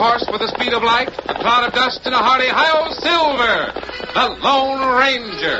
horse with the speed of light, a cloud of dust, and a hearty hi-yo Silver, the Lone Ranger.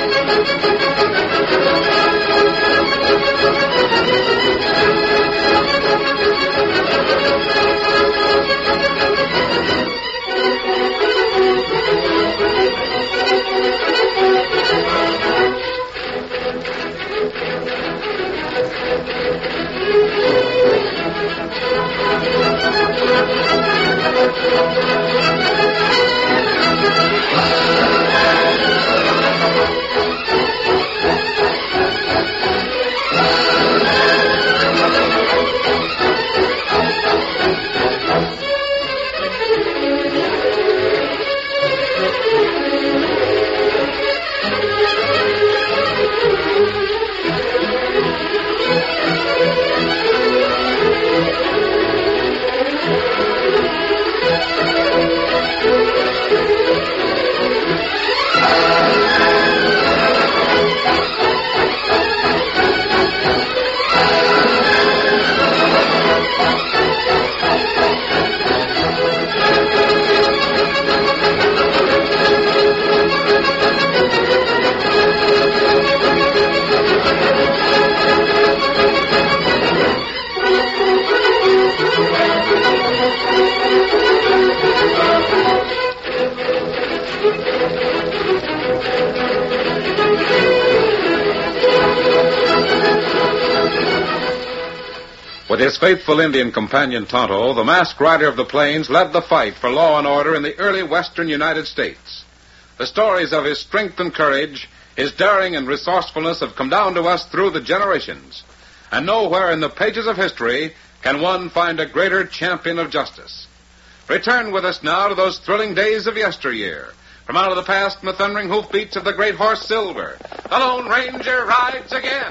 With his faithful Indian companion Tonto, the masked rider of the plains led the fight for law and order in the early western United States. The stories of his strength and courage, his daring and resourcefulness have come down to us through the generations. And nowhere in the pages of history can one find a greater champion of justice. Return with us now to those thrilling days of yesteryear. From out of the past and the thundering hoofbeats of the great horse Silver, the Lone Ranger rides again.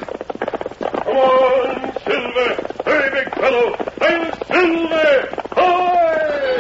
Come on, Silver! Hurry, big fellow! I'm Silver! Hoy!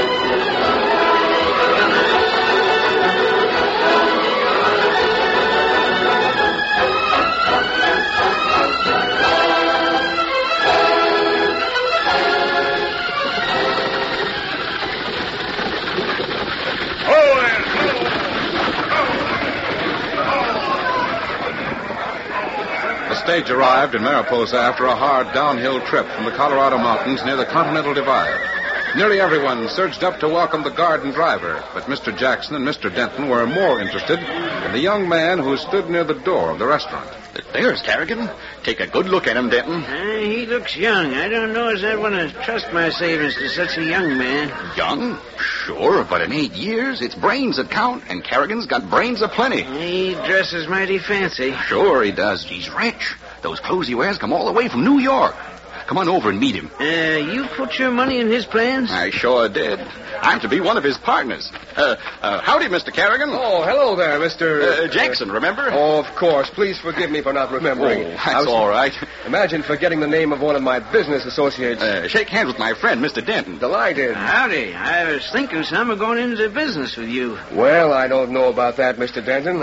The stage arrived in Mariposa after a hard downhill trip from the Colorado mountains near the Continental Divide. Nearly everyone surged up to welcome the guard and driver, but Mr. Jackson and Mr. Denton were more interested in the young man who stood near the door of the restaurant. There's Carrigan. Take a good look at him, Denton. He looks young. I don't know as I want to trust my savings to such a young man. Young? Sure, but in 8 years, it's brains that count, and Carrigan's got brains aplenty. He dresses mighty fancy. Sure he does. He's rich. Those clothes he wears come all the way from New York. Come on over and meet him. You put your money in his plans? I sure did. I'm to be one of his partners. Howdy, Mr. Carrigan. Oh, hello there, Mr. Jackson, remember? Oh, of course. Please forgive me for not remembering. Oh, that's all right. Imagine forgetting the name of one of my business associates. Shake hands with my friend, Mr. Denton. Delighted. Howdy. I was thinking some of going into business with you. Well, I don't know about that, Mr. Denton.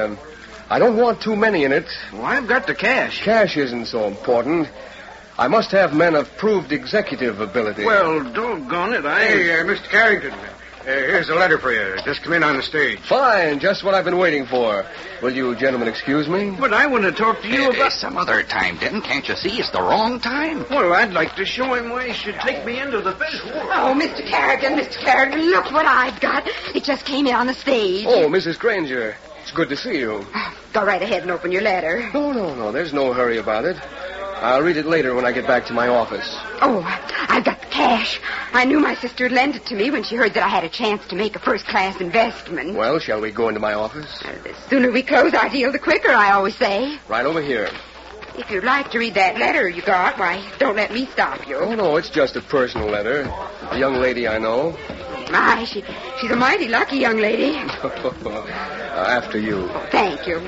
I don't want too many in it. Well, I've got the cash. Cash isn't so important. I must have men of proved executive ability. Well, doggone it, Hey, Mr. Carrington, here's a letter for you. Just come in on the stage. Fine, just what I've been waiting for. Will you gentlemen excuse me? But I want to talk to you about... Some other time, Denton. Can't you see it's the wrong time? Well, I'd like to show him why he should take me into the business. Oh, Mr. Carrigan, look what I've got. It just came in on the stage. Oh, Mrs. Granger. It's good to see you. Go right ahead and open your letter. No. There's no hurry about it. I'll read it later when I get back to my office. Oh, I've got the cash. I knew my sister would lend it to me when she heard that I had a chance to make a first-class investment. Well, shall we go into my office? The sooner we close our deal, the quicker, I always say. Right over here. If you'd like to read that letter you got, why, don't let me stop you. Oh, no, it's just a personal letter. A young lady I know. My, she's a mighty lucky young lady. After you. Thank you.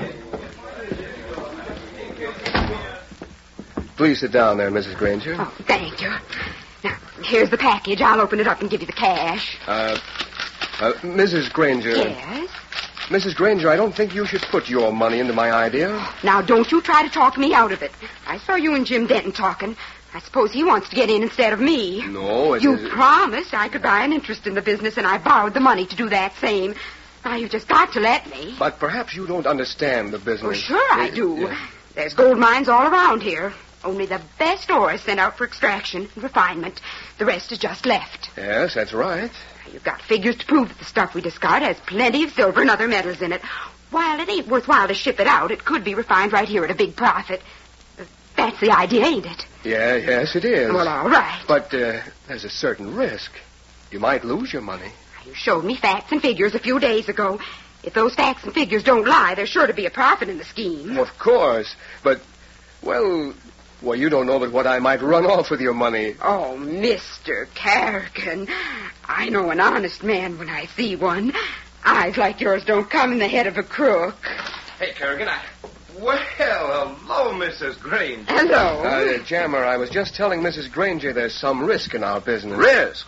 Please sit down there, Mrs. Granger. Oh, thank you. Now, here's the package. I'll open it up and give you the cash. Mrs. Granger. Yes? Mrs. Granger, I don't think you should put your money into my idea. Now, don't you try to talk me out of it. I saw you and Jim Denton talking. I suppose he wants to get in instead of me. No, You promised I could buy an interest in the business, and I borrowed the money to do that same. Now, you've just got to let me. But perhaps you don't understand the business. Oh, sure I do. There's gold mines all around here. Only the best ore is sent out for extraction and refinement. The rest is just left. Yes, that's right. You've got figures to prove that the stuff we discard has plenty of silver and other metals in it. While it ain't worthwhile to ship it out, it could be refined right here at a big profit. That's the idea, ain't it? Yeah, yes, it is. Well, all right. But there's a certain risk. You might lose your money. You showed me facts and figures a few days ago. If those facts and figures don't lie, there's sure to be a profit in the scheme. Of course. But, well, you don't know but what I might run off with your money. Oh, Mr. Kerrigan, I know an honest man when I see one. Eyes like yours don't come in the head of a crook. Hey, Kerrigan, Well, hello, Mrs. Granger. Hello. Jammer, I was just telling Mrs. Granger there's some risk in our business. Risk?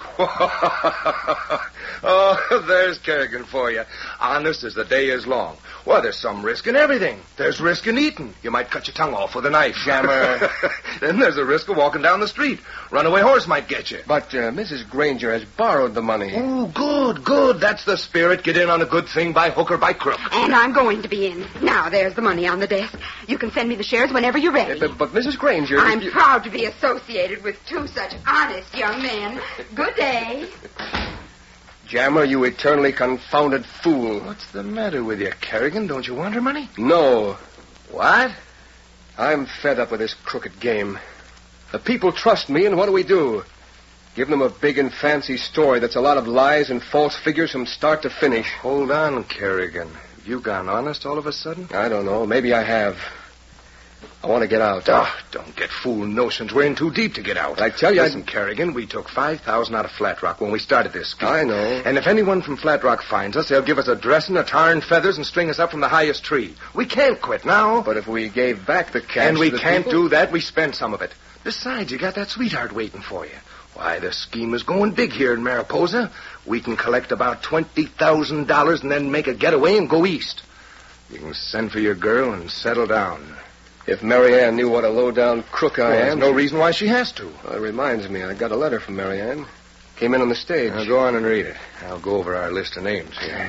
Oh, there's Kerrigan for you. Honest as the day is long. Well, there's some risk in everything. There's risk in eating. You might cut your tongue off with a knife. Jammer. Then there's a risk of walking down the street. Runaway horse might get you. But Mrs. Granger has borrowed the money. Oh, good. That's the spirit. Get in on a good thing by hook or by crook. And I'm going to be in. Now, there's the money on the desk. You can send me the shares whenever you're ready. But Mrs. Granger... I'm proud to be associated with two such honest young men. Good day. Jammer, you eternally confounded fool. What's the matter with you, Kerrigan? Don't you want her money? No. What? I'm fed up with this crooked game. The people trust me, and what do? Give them a big and fancy story that's a lot of lies and false figures from start to finish. Hold on, Kerrigan. Have you gone honest all of a sudden? I don't know. Maybe I have. I want to get out. Don't get fool notions. We're in too deep to get out. But I tell you... Listen, Kerrigan, we took $5,000 out of Flat Rock when we started this scheme. I know. And if anyone from Flat Rock finds us, they'll give us a dressing, a tar and feathers, and string us up from the highest tree. We can't quit now. But if we gave back the cash... And we to the can't people... do that. We spent some of it. Besides, you got that sweetheart waiting for you. Why, the scheme is going big here in Mariposa. We can collect about $20,000 and then make a getaway and go east. You can send for your girl and settle down. If Mary Ann knew what a low-down crook I am... There's no reason why she has to. Well, it reminds me, I got a letter from Mary Ann. Came in on the stage. Now, go on and read it. I'll go over our list of names here.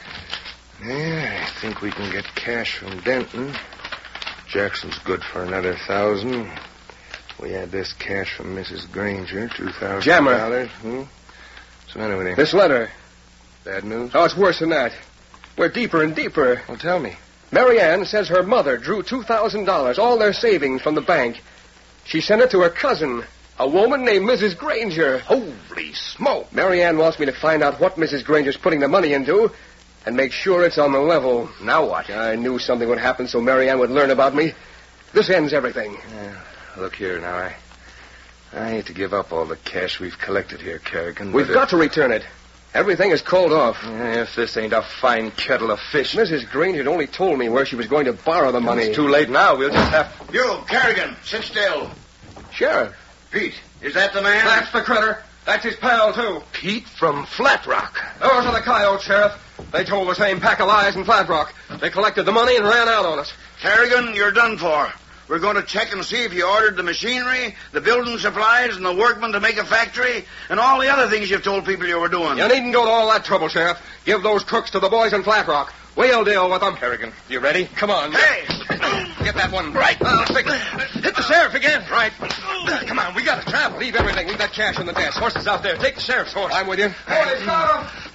Yeah, I think we can get cash from Denton. Jackson's good for another $1,000. We had this cash from Mrs. Granger, $2,000. Jammer. So anyway... This letter. Bad news? Oh, it's worse than that. We're deeper and deeper. Well, tell me. Mary Ann says her mother drew $2,000, all their savings from the bank. She sent it to her cousin, a woman named Mrs. Granger. Holy smoke. Mary Ann wants me to find out what Mrs. Granger's putting the money into and make sure it's on the level. Now what? I knew something would happen so Mary Ann would learn about me. This ends everything. Yeah. Look here now, I hate to give up all the cash we've collected here, Kerrigan. We've got to return it. Everything is called off. If this ain't a fine kettle of fish. Mrs. Granger had only told me where she was going to borrow the money. It's too late now. We'll just have... You, Kerrigan, sit still. Sheriff. Pete, is that the man? That's the critter. That's his pal, too. Pete from Flat Rock. Those are the coyotes, Sheriff. They told the same pack of lies in Flat Rock. They collected the money and ran out on us. Kerrigan, you're done for. We're going to check and see if you ordered the machinery, the building supplies, and the workmen to make a factory, and all the other things you've told people you were doing. You needn't go to all that trouble, Sheriff. Give those crooks to the boys in Flat Rock. We'll deal with them. Kerrigan, you ready? Come on. Hey! Get that one. Right. Hit the sheriff again. Right. Come on, we got to travel. Leave everything. Leave that cash on the desk. Horses out there. Take the sheriff's horse. I'm with you. Holy stop him!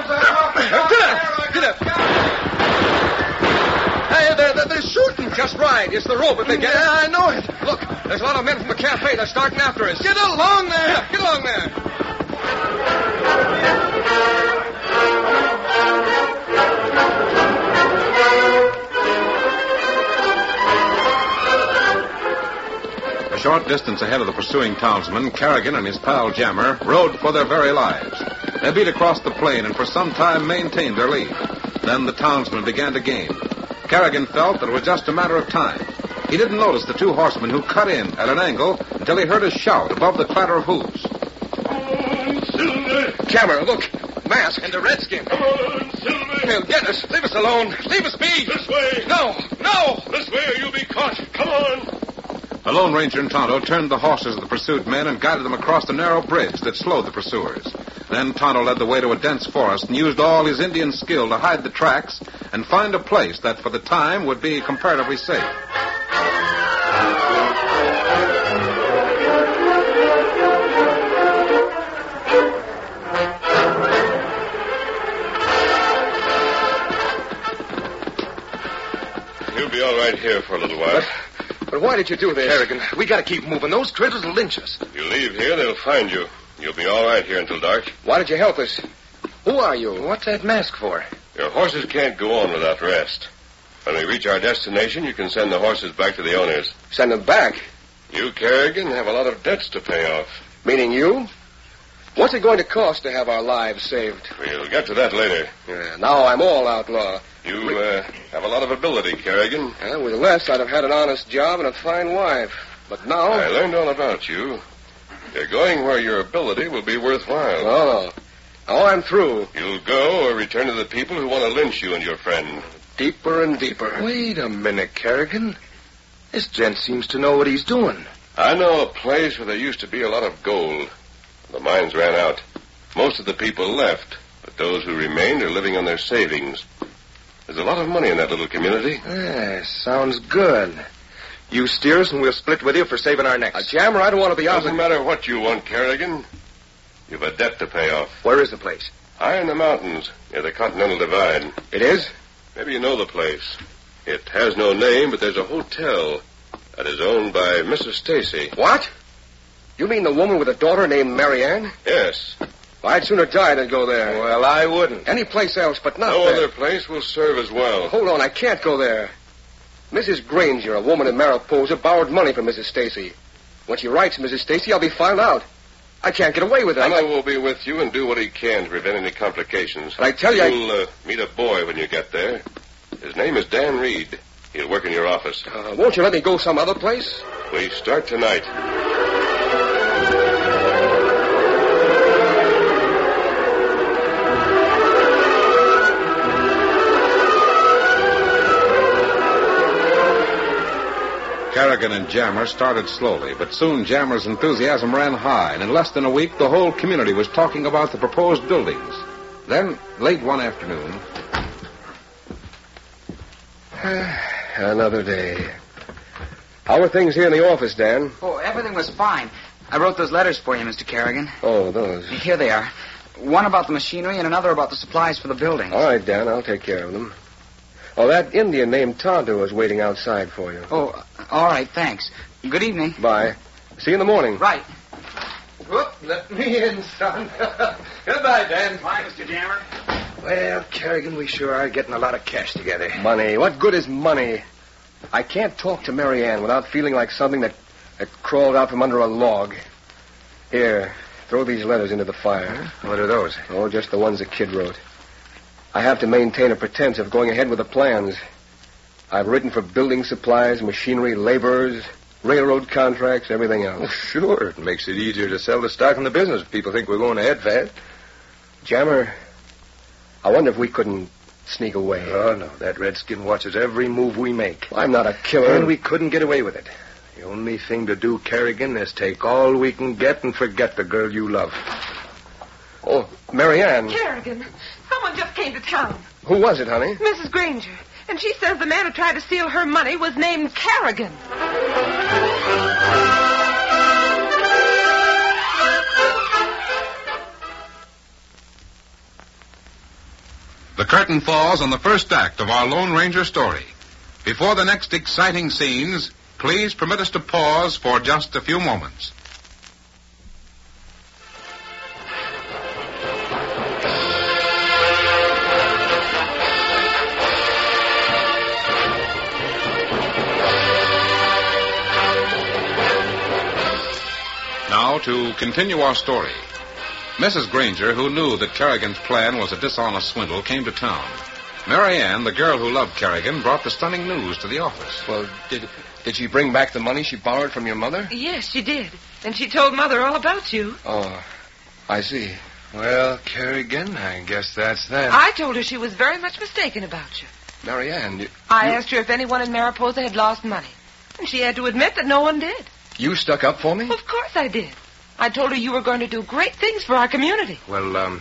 Get up! Hey, they're shooting. Just right. It's the rope if they get it. Yeah, I know it. Look, there's a lot of men from the cafe. They're starting after us. Get along there. Get along there. A short distance ahead of the pursuing townsman, Kerrigan and his pal Jammer rode for their very lives. They beat across the plain and for some time maintained their lead. Then the townsman began to gain. Kerrigan felt that it was just a matter of time. He didn't notice the two horsemen who cut in at an angle until he heard a shout above the clatter of hoofs. Come on, Silver! Jammer, look. Mask and a redskin. Come on, Silver! They'll get us. Leave us alone. Leave us be. This way! No! This way or you'll be caught! Come on! The Lone Ranger and Tonto turned the horses of the pursued men and guided them across the narrow bridge that slowed the pursuers. Then Tonto led the way to a dense forest and used all his Indian skill to hide the tracks and find a place that, for the time, would be comparatively safe. You'll be all right here for a little while. But why did you do this? Kerrigan, we gotta keep moving. Those critters will lynch us. If you leave here, they'll find you. You'll be all right here until dark. Why did you help us? Who are you? What's that mask for? Your horses can't go on without rest. When we reach our destination, you can send the horses back to the owners. Send them back? You, Kerrigan, have a lot of debts to pay off. Meaning you? What's it going to cost to have our lives saved? We'll get to that later. Now I'm all outlaw. You have a lot of ability, Kerrigan. With less, I'd have had an honest job and a fine wife. But now... I learned all about you. You're going where your ability will be worthwhile. Oh, I'm through. You'll go or return to the people who want to lynch you and your friend. Deeper and deeper. Wait a minute, Kerrigan. This gent seems to know what he's doing. I know a place where there used to be a lot of gold. The mines ran out. Most of the people left, but those who remained are living on their savings. There's a lot of money in that little community. Sounds good. You steer us and we'll split with you for saving our necks. Jammer, I don't want to be out. Doesn't matter what you want, Kerrigan. You've a debt to pay off. Where is the place? High in the mountains, near the Continental Divide. It is? Maybe you know the place. It has no name, but there's a hotel that is owned by Mrs. Stacy. What? You mean the woman with a daughter named Marianne? Yes. Well, I'd sooner die than go there. Well, I wouldn't. Any place else, but not No there. other place will serve as well. Hold on, I can't go there. Mrs. Granger, a woman in Mariposa, borrowed money from Mrs. Stacy. When she writes Mrs. Stacy, I'll be found out. I can't get away with it. Tonto will be with you and do what he can to prevent any complications. But I tell you, You'll meet a boy when you get there. His name is Dan Reed. He'll work in your office. Won't you let me go some other place? We start tonight. Kerrigan and Jammer started slowly, but soon Jammer's enthusiasm ran high, and in less than a week, the whole community was talking about the proposed buildings. Then, late one afternoon... Another day. How are things here in the office, Dan? Oh, everything was fine. I wrote those letters for you, Mr. Kerrigan. Oh, those. Here they are. One about the machinery and another about the supplies for the buildings. All right, Dan, I'll take care of them. Oh, that Indian named Tonto is waiting outside for you. Oh, all right, thanks. Good evening. Bye. See you in the morning. Right. Whoop, let me in, son. Goodbye, Dan. Bye, Mr. Jammer. Well, Kerrigan, we sure are getting a lot of cash together. Money. What good is money? I can't talk to Marianne without feeling like something that crawled out from under a log. Here, throw these letters into the fire. What are those? Oh, just the ones the kid wrote. I have to maintain a pretense of going ahead with the plans. I've written for building supplies, machinery, laborers, railroad contracts, everything else. Oh, sure. It makes it easier to sell the stock in the business if people think we're going ahead fast. Jammer, I wonder if we couldn't sneak away. Oh, no. That redskin watches every move we make. I'm not a killer. And we couldn't get away with it. The only thing to do, Kerrigan, is take all we can get and forget the girl you love. Oh, Marianne. Kerrigan, someone just came to town. Who was it, honey? Mrs. Granger. And she says the man who tried to steal her money was named Kerrigan. The curtain falls on the first act of our Lone Ranger story. Before the next exciting scenes, please permit us to pause for just a few moments. Now, to continue our story. Mrs. Granger, who knew that Kerrigan's plan was a dishonest swindle, came to town. Marianne, the girl who loved Kerrigan, brought the stunning news to the office. Well, did she bring back the money she borrowed from your mother? Yes, she did. And she told Mother all about you. Oh, I see. Well, Kerrigan, I guess that's that. I told her she was very much mistaken about you. Marianne, I asked her if anyone in Mariposa had lost money. And she had to admit that no one did. You stuck up for me? Of course I did. I told her you were going to do great things for our community. Well,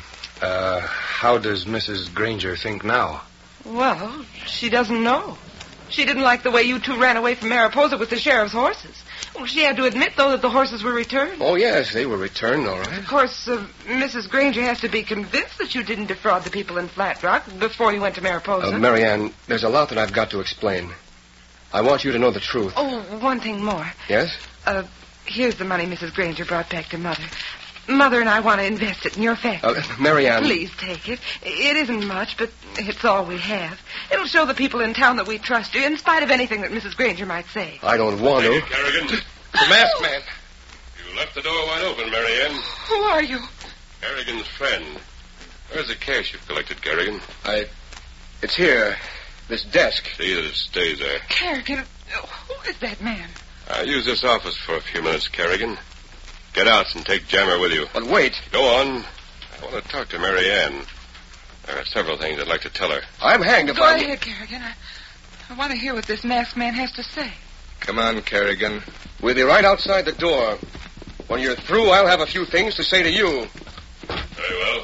how does Mrs. Granger think now? Well, she doesn't know. She didn't like the way you two ran away from Mariposa with the sheriff's horses. Well, she had to admit, though, that the horses were returned. Oh, yes, they were returned, all right. Of course, Mrs. Granger has to be convinced that you didn't defraud the people in Flat Rock before you went to Mariposa. Marianne, there's a lot that I've got to explain. I want you to know the truth. Oh, one thing more. Yes? Here's the money Mrs. Granger brought back to Mother. Mother and I want to invest it in your factory. Marianne. Please take it. It isn't much, but it's all we have. It'll show the people in town that we trust you, in spite of anything that Mrs. Granger might say. I don't want to. Kerrigan. The masked man. You left the door wide open, Marianne. Who are you? Kerrigan's friend. Where's the cash you've collected, Kerrigan? It's here. This desk. See that it stays there. Kerrigan, who is that man? I'll use this office for a few minutes, Kerrigan. Get out and take Jammer with you. But wait. Go on. I want to talk to Marianne. There are several things I'd like to tell her. I'm hanged if Go ahead, Kerrigan. I want to hear what this masked man has to say. Come on, Kerrigan. We'll be right outside the door. When you're through, I'll have a few things to say to you. Very well.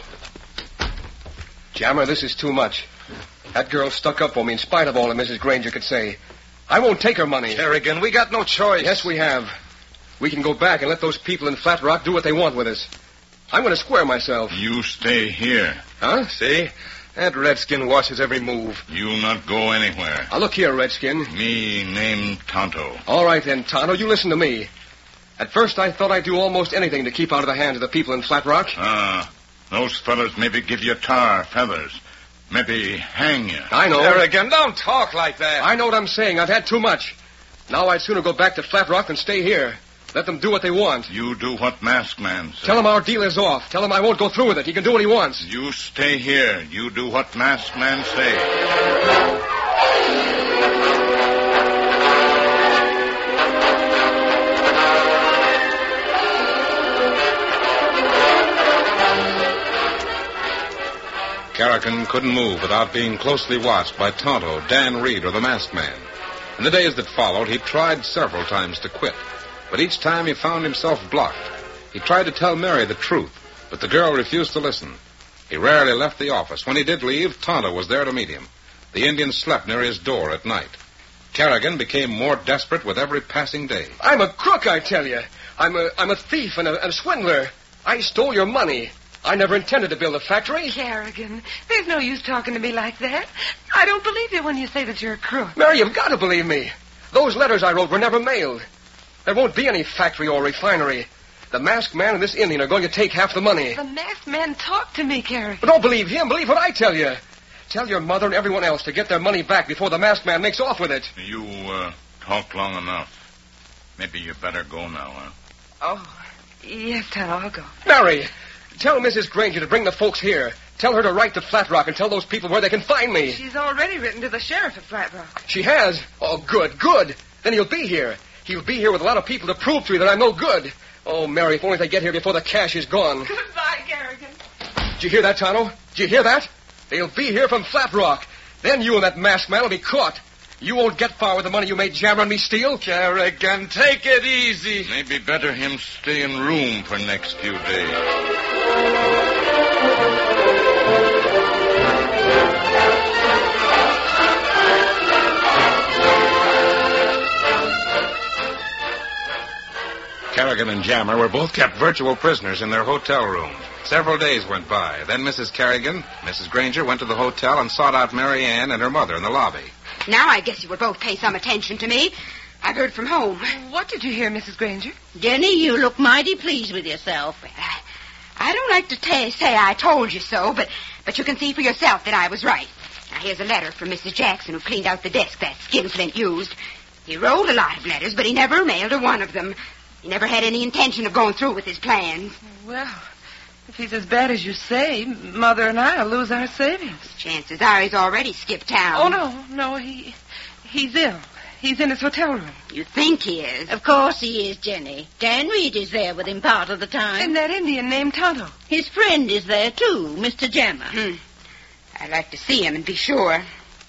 Jammer, this is too much. That girl stuck up for me in spite of all that Mrs. Granger could say. I won't take her money. Kerrigan, we got no choice. Yes, we have. We can go back and let those people in Flat Rock do what they want with us. I'm going to square myself. You stay here. Huh? See? That redskin watches every move. You not go anywhere. Now, look here, Redskin. Me name Tonto. All right, then, Tonto, you listen to me. At first, I thought I'd do almost anything to keep out of the hands of the people in Flat Rock. Those fellas maybe give you tar, feathers. Maybe hang you. I know. Kerrigan, don't talk like that. I know what I'm saying. I've had too much. Now I'd sooner go back to Flat Rock than stay here. Let them do what they want. You do what Masked Man says. Tell him our deal is off. Tell him I won't go through with it. He can do what he wants. You stay here. You do what Masked Man say. Kerrigan couldn't move without being closely watched by Tonto, Dan Reed, or the Masked Man. In the days that followed, he tried several times to quit. But each time he found himself blocked. He tried to tell Mary the truth, but the girl refused to listen. He rarely left the office. When he did leave, Tonto was there to meet him. The Indian slept near his door at night. Kerrigan became more desperate with every passing day. I'm a crook, I tell you. I'm a thief and a swindler. I stole your money. I never intended to build a factory. Kerrigan, there's no use talking to me like that. I don't believe you when you say that you're a crook. Mary, you've got to believe me. Those letters I wrote were never mailed. There won't be any factory or refinery. The Masked Man and this Indian are going to take half the money. The Masked Man talked to me, Kerrigan. But don't believe him. Believe what I tell you. Tell your mother and everyone else to get their money back before the Masked Man makes off with it. You talked long enough. Maybe you better go now, huh? Oh, yes, Tonto, I'll go. Mary, tell Mrs. Granger to bring the folks here. Tell her to write to Flat Rock and tell those people where they can find me. She's already written to the sheriff at Flat Rock. She has? Oh, good. Then he'll be here. He'll be here with a lot of people to prove to me that I'm no good. Oh, Mary, if only they get here before the cash is gone. Goodbye, Kerrigan. Did you hear that, Tonto? Did you hear that? They'll be here from Flat Rock. Then you and that masked man will be caught. You won't get far with the money you made Jammer and me steal. Kerrigan, take it easy. Maybe better him stay in room for next few days. Kerrigan and Jammer were both kept virtual prisoners in their hotel room. Several days went by. Then Mrs. Kerrigan, Mrs. Granger went to the hotel and sought out Mary Ann and her mother in the lobby. Now I guess you will both pay some attention to me. I've heard from home. What did you hear, Mrs. Granger? Denny, you look mighty pleased with yourself. Well, I don't like to say I told you so, but you can see for yourself that I was right. Now, here's a letter from Mrs. Jackson, who cleaned out the desk that Skinflint used. He wrote a lot of letters, but he never mailed her one of them. He never had any intention of going through with his plans. Well, if he's as bad as you say, Mother and I'll lose our savings. Chances are he's already skipped town. Oh, no, he's ill. He's in his hotel room. You think he is? Of course he is, Jenny. Dan Reed is there with him part of the time. And that Indian named Tonto. His friend is there, too, Mr. Jammer. I'd like to see him and be sure.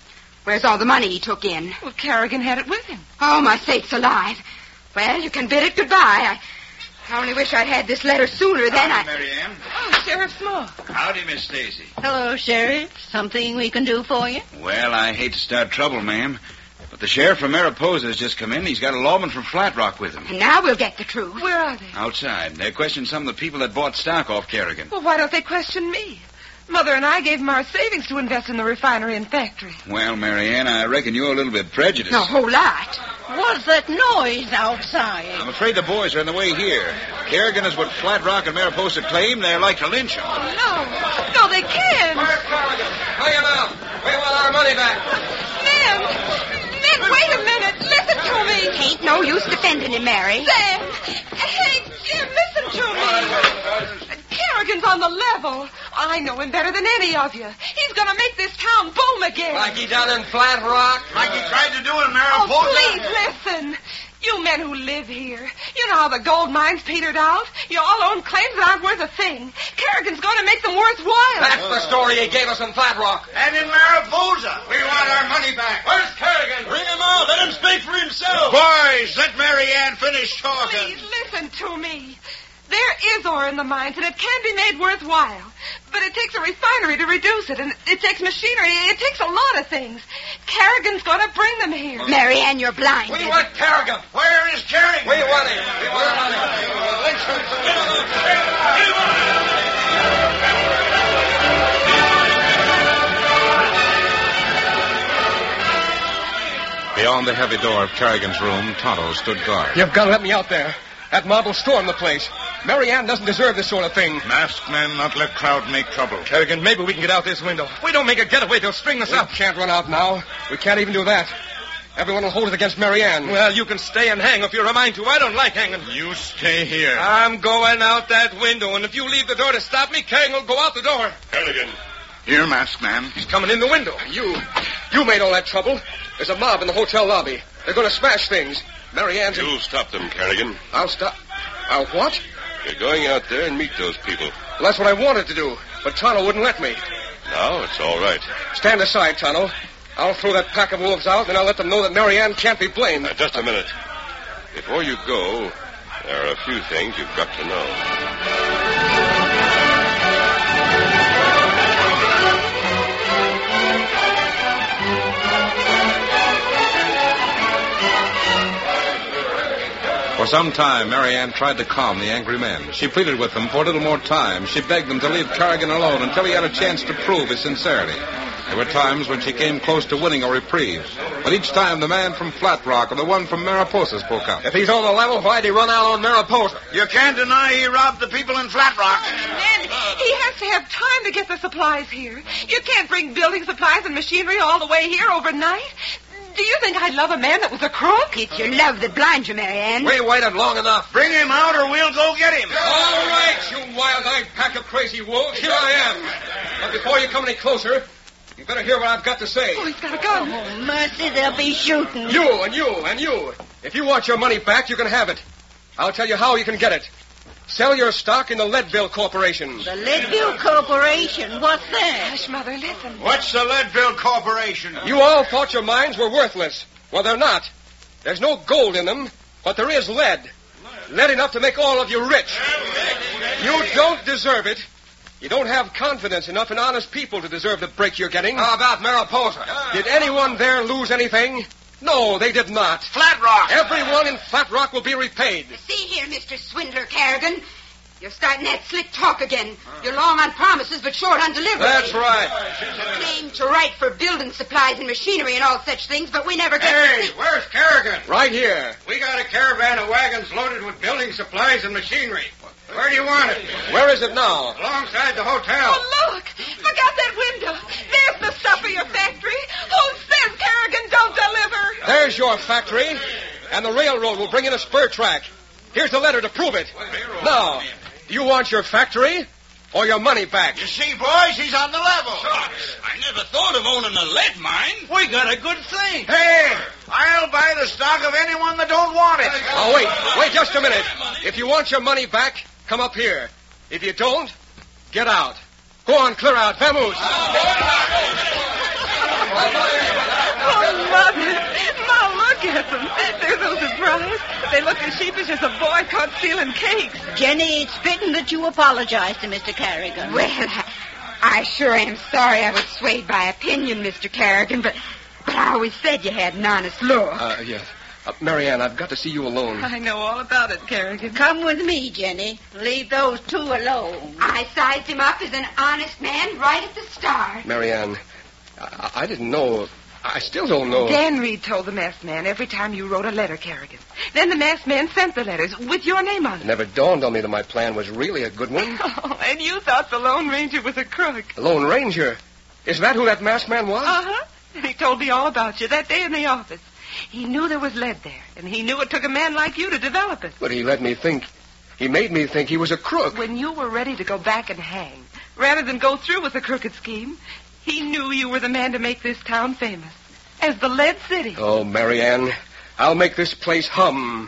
Where's all the money he took in? Well, Kerrigan had it with him. Oh, my sakes alive. Well, you can bid it goodbye. I only wish I'd had this letter sooner. Then Howdy, Mary Ann. Oh, Sheriff Smoke. Howdy, Miss Stacy. Hello, Sheriff. Something we can do for you? Well, I hate to start trouble, ma'am, but the sheriff from Mariposa has just come in. He's got a lawman from Flat Rock with him. And now we'll get the truth. Where are they? Outside. They're questioning some of the people that bought stock off Kerrigan. Well, why don't they question me? Mother and I gave them our savings to invest in the refinery and factory. Well, Mary Ann, I reckon you're a little bit prejudiced. A whole lot. What's that noise outside? I'm afraid the boys are on the way here. Kerrigan is what Flat Rock and Mariposa claim. They're like to lynch him. No. No, they can't. Where's Kerrigan? Lay him out. We want our money back. Men, wait a minute. Listen to me. Ain't no use defending him, Mary. Sam. Hey, Jim, listen to me. Kerrigan's on the level. I know him better than any of you. He's going to make this town boom again. Like he done in Flat Rock? Like he tried to do in Mariposa? Oh, please listen. You men who live here, you know how the gold mines petered out? You all own claims that aren't worth a thing. Kerrigan's going to make them worthwhile. That's the story he gave us in Flat Rock. And in Mariposa. We want our money back. Where's Kerrigan? Bring him out. Let him speak for himself. Boys, let Mary Ann finish talking. Please listen to me. There is ore in the mines, and it can be made worthwhile. But it takes a refinery to reduce it, and it takes machinery. It takes a lot of things. Kerrigan's going to bring them here. Mary Ann, you're blind. We want Kerrigan. Where is Kerrigan? We want him. We want him. Beyond the heavy door of Kerrigan's room, Tonto stood guard. You've got to let me out there. That mob will storm the place. Mary Ann doesn't deserve this sort of thing. Masked men not let crowd make trouble. Kerrigan, maybe we can get out this window. If we don't make a getaway, they'll string us up. We can't run out now. We can't even do that. Everyone will hold it against Mary Ann. Well, you can stay and hang if you're a mind to. I don't like hanging. You stay here. I'm going out that window, and if you leave the door to stop me, Kerrigan will go out the door. Kerrigan. Here, masked man. He's coming in the window. You made all that trouble. There's a mob in the hotel lobby. They're going to smash things. Mary Ann's... You'll stop them, Kerrigan. I'll stop... I'll what? You're going out there and meet those people. Well, that's what I wanted to do, but Tonto wouldn't let me. Now it's all right. Stand aside, Tonto. I'll throw that pack of wolves out, and I'll let them know that Mary Ann can't be blamed. Just a minute. Before you go, there are a few things you've got to know. For some time, Mary Ann tried to calm the angry men. She pleaded with them for a little more time. She begged them to leave Kerrigan alone until he had a chance to prove his sincerity. There were times when she came close to winning a reprieve. But each time the man from Flat Rock or the one from Mariposa spoke up. If he's on the level, why'd he run out on Mariposa? You can't deny he robbed the people in Flat Rock. And he has to have time to get the supplies here. You can't bring building supplies and machinery all the way here overnight. Do you think I'd love a man that was a crook? It's your love that blinds you, Mary Ann. We waited long enough. Bring him out or we'll go get him. All right, you wild-eyed pack of crazy wolves. Here I am. But before you come any closer, you better hear what I've got to say. Oh, he's got a gun. Oh, mercy, they'll be shooting. You and you and you. If you want your money back, you can have it. I'll tell you how you can get it. Sell your stock in the Leadville Corporation. The Leadville Corporation? What's that? Hush, Mother, listen. What's the Leadville Corporation? You all thought your mines were worthless. Well, they're not. There's no gold in them, but there is lead. Lead enough to make all of you rich. You don't deserve it. You don't have confidence enough in honest people to deserve the break you're getting. How about Mariposa? Did anyone there lose anything? No, they did not. Flat Rock. Everyone in Flat Rock will be repaid. See here, Mr. Swindler Kerrigan. You're starting that slick talk again. You're long on promises, but short on delivery. That's right. You claim to write for building supplies and machinery and all such things, but we never get Hey, where's Kerrigan? Right here. We got a caravan of wagons loaded with building supplies and machinery. Where do you want it? Where is it now? Alongside the hotel. Oh, look. Look out that window. There's the stuff of your factory. Who says Kerrigan don't deliver? There's your factory. And the railroad will bring in a spur track. Here's the letter to prove it. Now, do you want your factory or your money back? You see, boys, he's on the level. I never thought of owning a lead mine. We got a good thing. Hey, I'll buy the stock of anyone that don't want it. Oh, wait just a minute. If you want your money back, come up here. If you don't, get out. Go on, clear out. Vamoose. Mother, Ma, look at them. They're so surprised. They look as sheepish as a boy caught stealing cakes. Jenny, it's fitting that you apologize to Mr. Carrigan. Well, I sure am sorry I was swayed by opinion, Mr. Carrigan, but I always said you had an honest look. Yes. Marianne, I've got to see you alone. I know all about it, Carrigan. Come with me, Jenny. Leave those two alone. I sized him up as an honest man right at the start. Marianne, I didn't know. I still don't know. Dan Reed told the masked man every time you wrote a letter, Carrigan. Then the masked man sent the letters with your name on It them. never dawned on me that my plan was really a good one. Oh, and you thought the Lone Ranger was a crook. The Lone Ranger? Is that who that masked man was? Uh-huh. And he told me all about you that day in the office. He knew there was lead there, and he knew it took a man like you to develop it. But he let me think. He made me think he was a crook. When you were ready to go back and hang, rather than go through with the crooked scheme, he knew you were the man to make this town famous. As the Lead City. Oh, Marianne, I'll make this place hum.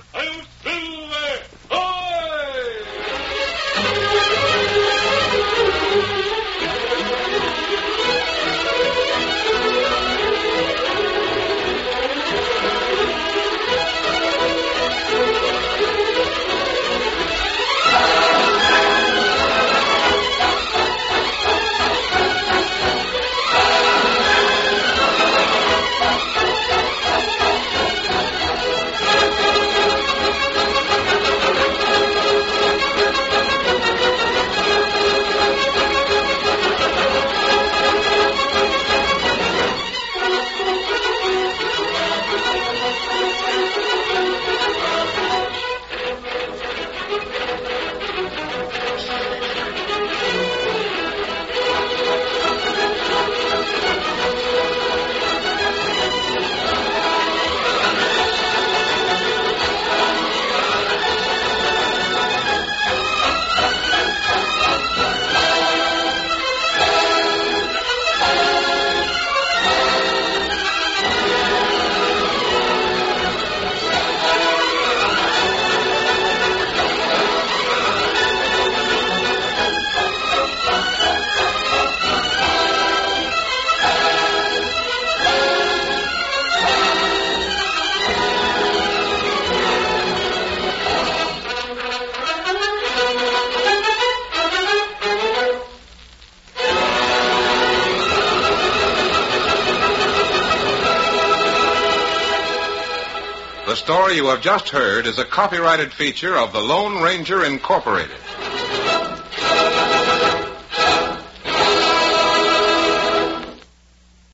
The story you have just heard is a copyrighted feature of the Lone Ranger Incorporated.